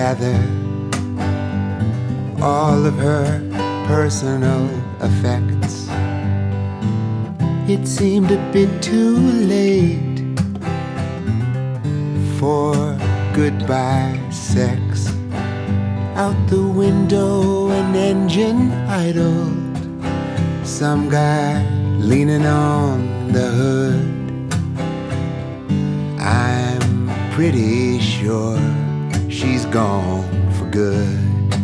gather all of her personal effects. It seemed a bit too late for goodbye sex. Out the window, an engine idled, some guy leaning on the hood. I'm pretty sure she's gone for good.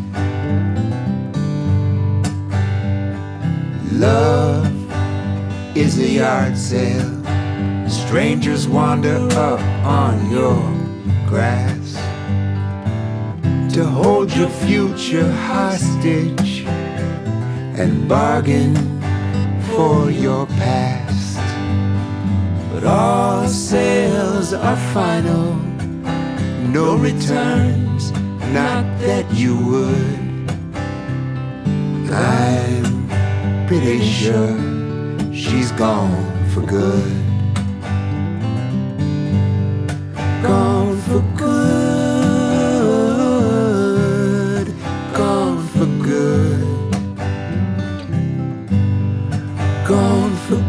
Love is a yard sale. Strangers wander up on your grass to hold your future hostage and bargain for your past. But all sales are final, no returns, not that you would. I'm pretty sure she's gone for good. Gone for good. Gone for good. Gone for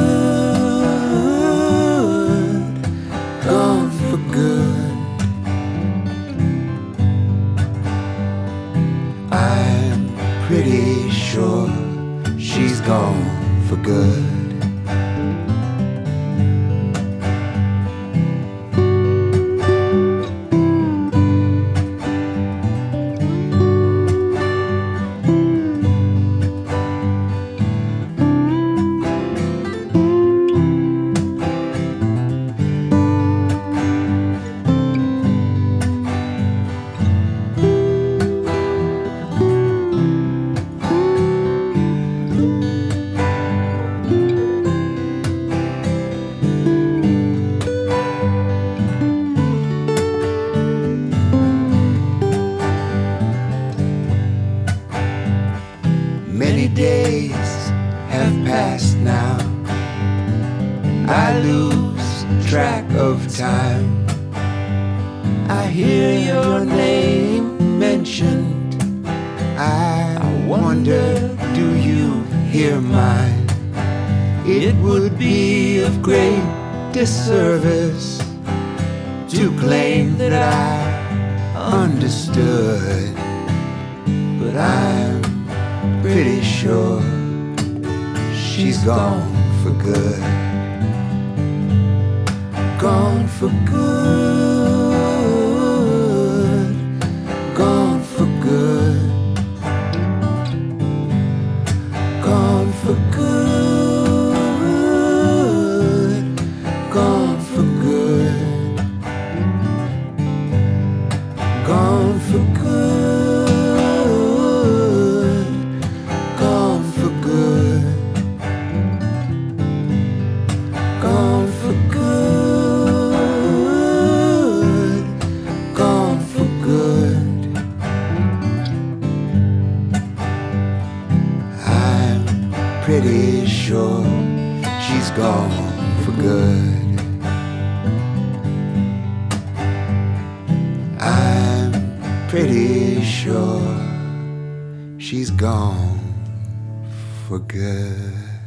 good. Gone for good. I'm pretty sure she's gone for good. Many days have passed now. I lose track of time. I hear your name mentioned. I wonder, do you hear mine? It would be of great disservice to claim that I understood, but I'm pretty sure she's gone for good. Gone for good. Gone for good. Gone for good. Gone for good. Gone for good. Gone for good. Gone for good. Gone for good. I'm pretty sure she's gone for good. I'm pretty sure she's gone for good.